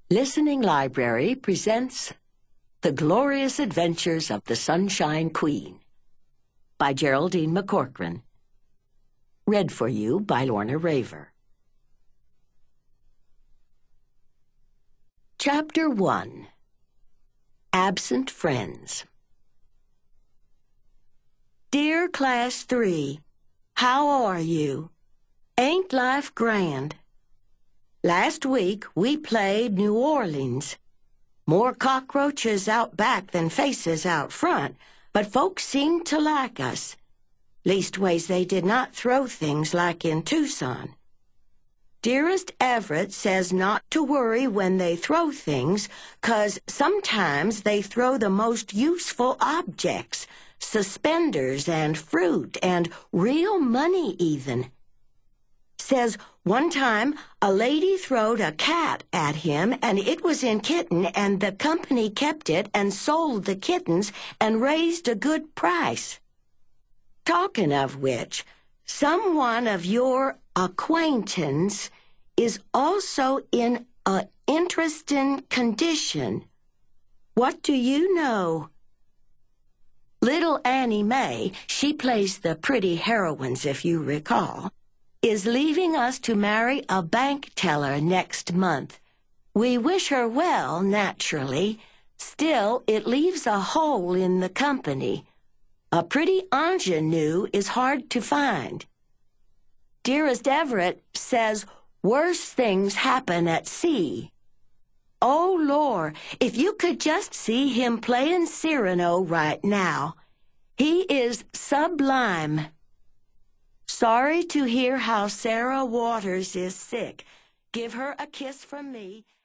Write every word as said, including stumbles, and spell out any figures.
Listening Library presents The Glorious Adventures of the Sunshine Queen by Geraldine McCorkran. Read for you by Lorna Raver. Chapter one. Absent Friends. Dear Class three, how are you? Ain't life grand? Last week we played New Orleans. More cockroaches out back than faces out front, but folks seemed to like us. Leastways, they did not throw things like in Tucson. Dearest Everett says not to worry when they throw things, 'cause sometimes they throw the most useful objects, suspenders and fruit and real money even. Says one time a lady throwed a cat at him and it was in kitten and the company kept it and sold the kittens and raised a good price. Talking of which, someone of your acquaintance is also in a interesting condition. What do you know? Little Annie Mae, she plays the pretty heroines if you recall, is leaving us to marry a bank teller next month. We wish her well, naturally. Still, it leaves a hole in the company. A pretty ingenue is hard to find. Dearest Everett says worse things happen at sea. Oh, Lord, if you could just see him playing Cyrano right now. He is sublime. Sorry to hear how Sarah Waters is sick. Give her a kiss from me.